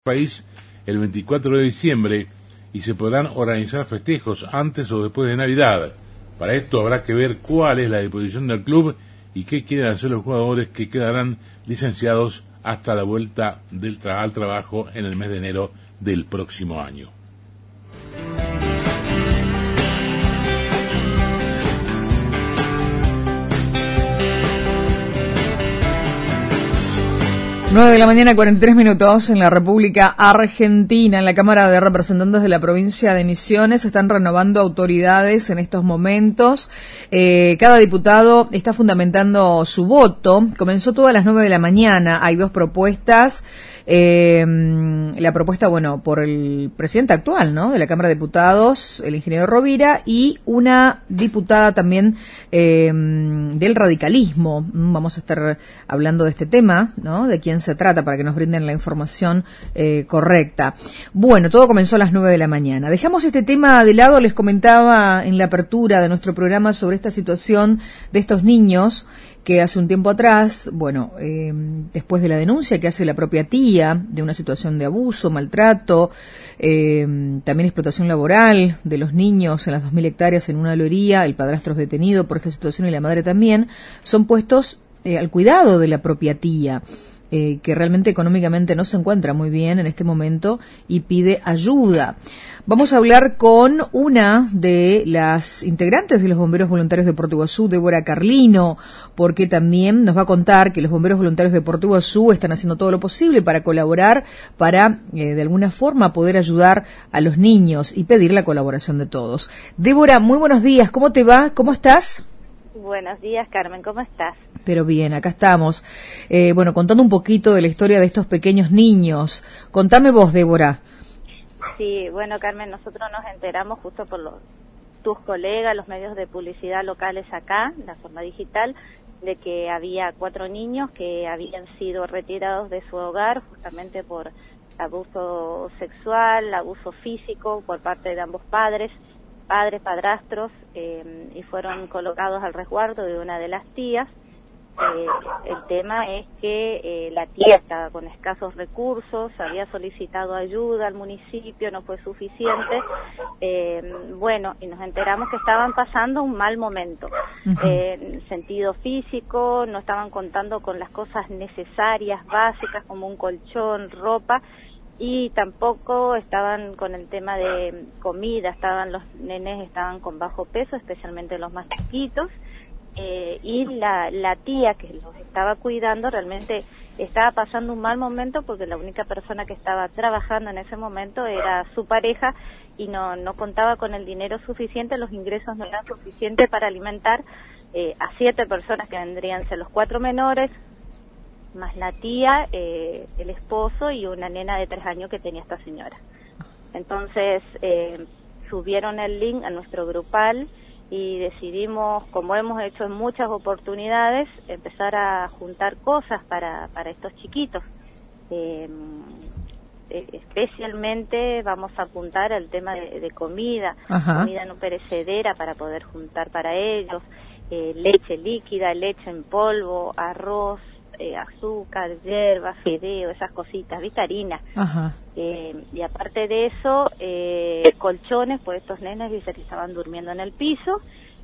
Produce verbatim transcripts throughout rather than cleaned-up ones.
país el veinticuatro de diciembre y se podrán organizar festejos antes o después de Navidad. Para esto habrá que ver cuál es la disposición del club y qué quieren hacer los jugadores, que quedarán licenciados hasta la vuelta del tra- al trabajo en el mes de enero del próximo año. nueve de la mañana, cuarenta y tres minutos, en la República Argentina. En la Cámara de Representantes de la provincia de Misiones se están renovando autoridades en estos momentos. Eh, cada diputado está fundamentando su voto. Comenzó todo a las nueve de la mañana. Hay dos propuestas. Eh, la propuesta, bueno, por el presidente actual, ¿no?, de la Cámara de Diputados, el ingeniero Rovira, y una diputada también eh, del radicalismo. Vamos a estar hablando de este tema, ¿no?, de quién se trata, para que nos brinden la información eh, correcta. Bueno, todo comenzó a las nueve de la mañana. Dejamos este tema de lado. Les comentaba en la apertura de nuestro programa sobre esta situación de estos niños que hace un tiempo atrás, bueno, eh, después de la denuncia que hace la propia tía de una situación de abuso, maltrato, eh, también explotación laboral de los niños en las dos mil hectáreas en una loería, el padrastro es detenido por esta situación y la madre también, son puestos eh, al cuidado de la propia tía. Eh, que realmente económicamente no se encuentra muy bien en este momento y pide ayuda. Vamos a hablar con una de las integrantes de los Bomberos Voluntarios de Puerto Iguazú, Débora Carlino, porque también nos va a contar que los Bomberos Voluntarios de Puerto Iguazú están haciendo todo lo posible para colaborar, para eh, de alguna forma poder ayudar a los niños y pedir la colaboración de todos. Débora, muy buenos días, ¿cómo te va? ¿Cómo estás? Buenos días, Carmen, ¿cómo estás? Pero bien, acá estamos. Eh, bueno, contando un poquito de la historia de estos pequeños niños. Contame vos, Débora. Sí, bueno, Carmen, nosotros nos enteramos justo por los, tus colegas, los medios de publicidad locales acá, la forma digital, de que había cuatro niños que habían sido retirados de su hogar justamente por abuso sexual, abuso físico por parte de ambos padres, padres, padrastros, eh, y fueron colocados al resguardo de una de las tías. Eh, el tema es que eh, la tía estaba con escasos recursos, había solicitado ayuda al municipio, no fue suficiente, eh, bueno, y nos enteramos que estaban pasando un mal momento, uh-huh. eh, en sentido físico, no estaban contando con las cosas necesarias, básicas, como un colchón, ropa, y tampoco estaban con el tema de comida, estaban los nenes estaban con bajo peso, especialmente los más chiquitos. Eh, y la, la tía que los estaba cuidando realmente estaba pasando un mal momento porque la única persona que estaba trabajando en ese momento era su pareja y no, no contaba con el dinero suficiente, los ingresos no eran suficientes para alimentar eh, a siete personas que vendrían a ser los cuatro menores, más la tía, eh, el esposo y una nena de tres años que tenía esta señora. Entonces eh, subieron el link a nuestro grupal y decidimos, como hemos hecho en muchas oportunidades, empezar a juntar cosas para, para estos chiquitos. Eh, especialmente vamos a apuntar al tema de, de comida, Ajá. comida no perecedera para poder juntar para ellos, eh, leche líquida, leche en polvo, arroz, eh, azúcar, hierba, fideo, esas cositas, ¿viste? Harina. Ajá. Eh, y aparte de eso, eh, colchones, pues estos nenes dice que estaban durmiendo en el piso,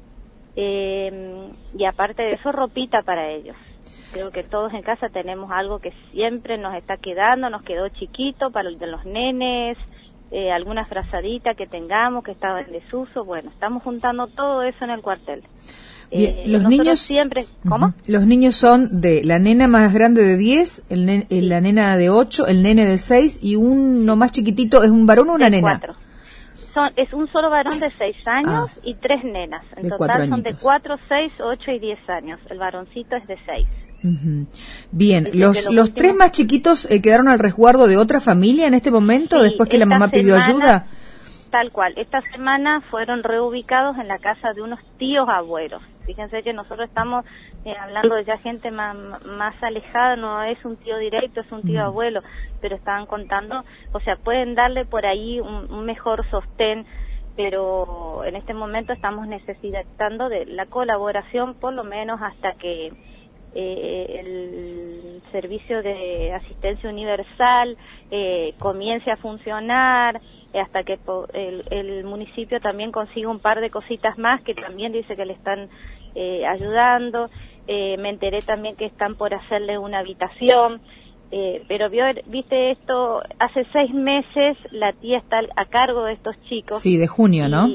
eh, y aparte de eso, ropita para ellos. Creo que todos en casa tenemos algo que siempre nos está quedando, nos quedó chiquito para el de los nenes, eh, alguna frazadita que tengamos que estaba en desuso. Bueno, estamos juntando todo eso en el cuartel. Bien, eh, los niños siempre, ¿cómo? Uh-huh. Los niños son de la nena más grande de diez, el nen, sí. la nena de ocho, el nene de seis y uno más chiquitito, ¿es un varón o una de nena? Cuatro. Son, es un solo varón de seis años ah, y tres nenas. En total son de cuatro, seis, ocho y diez años. El varoncito es de seis. Uh-huh. Bien, Dice los, los, los últimos... tres más chiquitos eh, quedaron al resguardo de otra familia en este momento, sí, después que la mamá pidió semana, ayuda. Tal cual, esta semana fueron reubicados en la casa de unos tíos abuelos. Fíjense que nosotros estamos eh, hablando de ya gente más, más alejada, no es un tío directo, es un tío uh-huh. abuelo, pero estaban contando, o sea, pueden darle por ahí un, un mejor sostén, pero en este momento estamos necesitando de la colaboración por lo menos hasta que eh, el servicio de asistencia universal eh, comience a funcionar, eh, hasta que el, el municipio también consiga un par de cositas más que también dice que le están eh, ayudando. Eh, me enteré también que están por hacerle una habitación. Eh, pero vio, viste esto, hace seis meses la tía está a cargo de estos chicos. Sí, de junio, ¿no?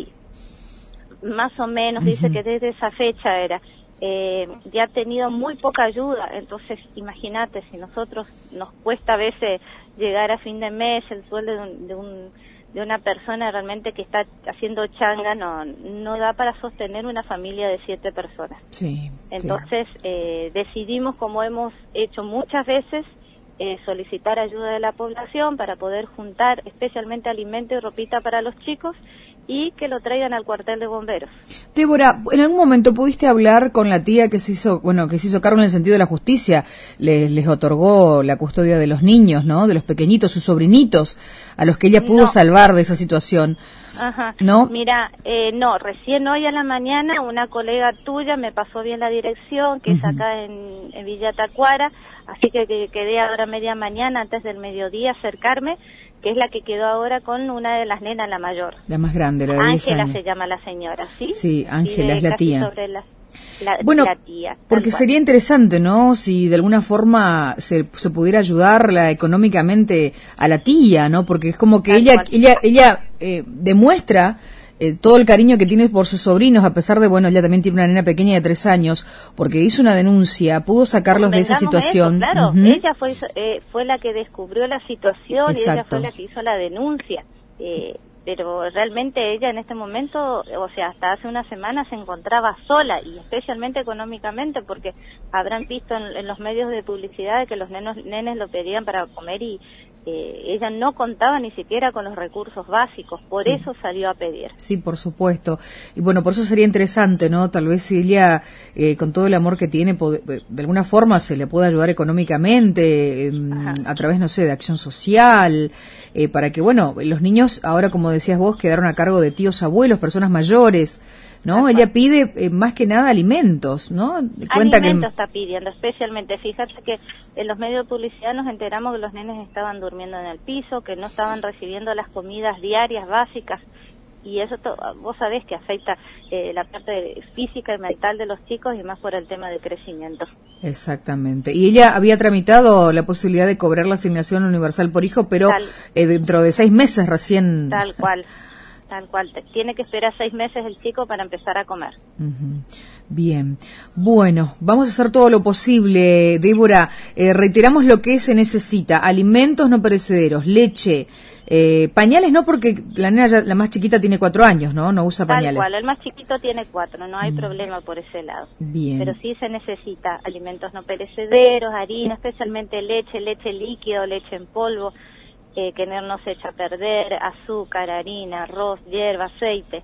Más o menos, uh-huh. Dice que desde esa fecha era. Eh, ya ha tenido muy poca ayuda, entonces imagínate, si nosotros nos cuesta a veces llegar a fin de mes, el sueldo de, un, de, un, de una persona realmente que está haciendo changa no, no da para sostener una familia de siete personas. Sí, entonces sí. Eh, decidimos, como hemos hecho muchas veces, Eh, solicitar ayuda de la población para poder juntar especialmente alimento y ropita para los chicos y que lo traigan al cuartel de bomberos. Débora, ¿en algún momento pudiste hablar con la tía que se hizo, bueno, que se hizo cargo en el sentido de la justicia? Les, les otorgó la custodia de los niños, ¿no? De los pequeñitos, sus sobrinitos, a los que ella pudo no. salvar de esa situación. Ajá. ¿No? Mira, eh, no, recién hoy a la mañana una colega tuya me pasó bien la dirección, que uh-huh. es acá en, en Villa Tacuara, así que, que quedé ahora media mañana antes del mediodía acercarme, que es la que quedó ahora con una de las nenas, la mayor. La más grande, la de diez años. Ángela se llama la señora, ¿sí? Sí, Ángela es la tía. Sobre la, la, bueno, la tía, porque cual. Sería interesante, ¿no? Si de alguna forma se, se pudiera ayudarla económicamente a la tía, ¿no? Porque es como que tal ella, cual. ella, ella eh, demuestra Eh, todo el cariño que tiene por sus sobrinos, a pesar de, bueno, ella también tiene una nena pequeña de tres años, porque hizo una denuncia, pudo sacarlos de esa situación. Eso, claro, uh-huh. ella fue eh, fue la que descubrió la situación. Exacto. Y ella fue la que hizo la denuncia. Eh, pero realmente ella en este momento, o sea, hasta hace una semana se encontraba sola, y especialmente económicamente, porque habrán visto en, en los medios de publicidad que los nenos, nenes lo pedían para comer y eh, ella no contaba ni siquiera con los recursos básicos, por sí. eso salió a pedir. Sí, por supuesto. Y bueno, por eso sería interesante, ¿no? Tal vez si ella, eh, con todo el amor que tiene, de alguna forma se le puede ayudar económicamente, eh, a través, no sé, de acción social, eh, para que, bueno, los niños, ahora como decías vos, quedaron a cargo de tíos, abuelos, personas mayores, ¿no? Ajá. Ella pide eh, más que nada alimentos, ¿no? Cuenta alimentos que... está pidiendo, especialmente. Fíjate que en los medios de publicidad nos enteramos que los nenes estaban durmiendo en el piso, que no estaban recibiendo las comidas diarias básicas, y eso to... vos sabés que afecta eh, la parte física y mental de los chicos, y más por el tema del crecimiento. Exactamente. Y ella había tramitado la posibilidad de cobrar la asignación universal por hijo, pero tal... eh, dentro de seis meses recién... Tal cual. Tal cual, tiene que esperar seis meses el chico para empezar a comer. Uh-huh. Bien, bueno, vamos a hacer todo lo posible, Débora. Eh, reiteramos lo que se necesita: alimentos no perecederos, leche, eh, pañales no, porque la nena ya, la más chiquita tiene cuatro años, ¿no? No usa pañales. Tal cual, el más chiquito tiene cuatro, no hay mm. problema por ese lado. Bien. Pero sí se necesita alimentos no perecederos, harina, especialmente leche, leche líquido, leche en polvo. Eh, que no se echa a perder, azúcar, harina, arroz, hierba, aceite,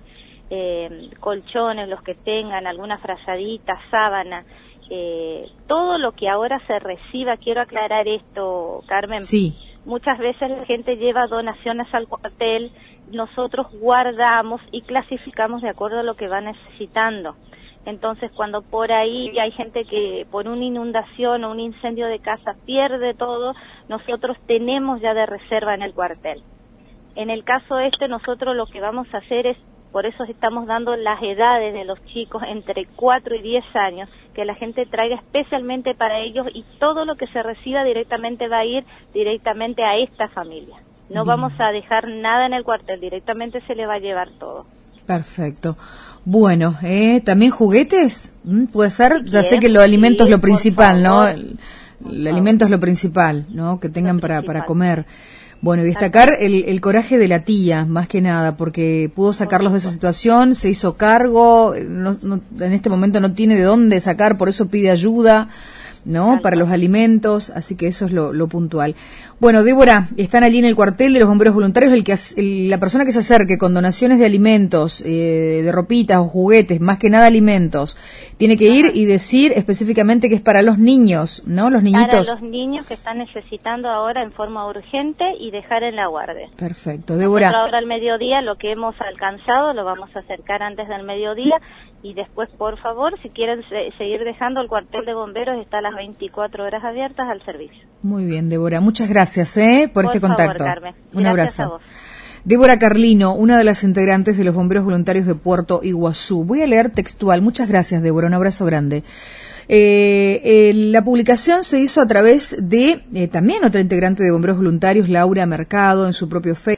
eh, colchones, los que tengan, alguna frazadita, sábana, eh, todo lo que ahora se reciba. Quiero aclarar esto, Carmen. Sí. Muchas veces la gente lleva donaciones al cuartel, nosotros guardamos y clasificamos de acuerdo a lo que va necesitando. Entonces, cuando por ahí hay gente que por una inundación o un incendio de casa pierde todo, nosotros tenemos ya de reserva en el cuartel. En el caso este, nosotros lo que vamos a hacer es, por eso estamos dando las edades de los chicos entre cuatro y diez años, que la gente traiga especialmente para ellos, y todo lo que se reciba directamente va a ir directamente a esta familia. No Bien. Vamos a dejar nada en el cuartel, directamente se le va a llevar todo. Perfecto. Bueno, eh, ¿también juguetes? ¿Mm? ¿Puede ser? Si ya bien, sé que los alimentos sí, lo principal, ¿no? El, el alimento es lo principal, ¿no? Que tengan para, para comer. Bueno, y destacar el, el coraje de la tía, más que nada, porque pudo sacarlos de esa situación, se hizo cargo, no, no, en este momento no tiene de dónde sacar, por eso pide ayuda, ¿no? Para los alimentos, así que eso es lo, lo puntual. Bueno, Débora, están allí en el cuartel de los bomberos voluntarios, el que el, la persona que se acerque con donaciones de alimentos, eh, de ropitas o juguetes, más que nada alimentos, tiene que ir y decir específicamente que es para los niños, ¿no? Los niñitos. Para los niños que están necesitando ahora en forma urgente, y dejar en la guardia. Perfecto, Débora. Nosotros ahora al mediodía lo que hemos alcanzado lo vamos a acercar antes del mediodía, Y después, por favor, si quieren se seguir dejando, el cuartel de bomberos está a las veinticuatro horas abiertas al servicio. Muy bien, Débora. Muchas gracias ¿eh? por, por este favor, contacto. Carmen. Un Gracias abrazo. A vos. Débora Carlino, una de las integrantes de los bomberos voluntarios de Puerto Iguazú. Voy a leer textual. Muchas gracias, Débora. Un abrazo grande. Eh, eh, la publicación se hizo a través de eh, también otra integrante de bomberos voluntarios, Laura Mercado, en su propio Facebook.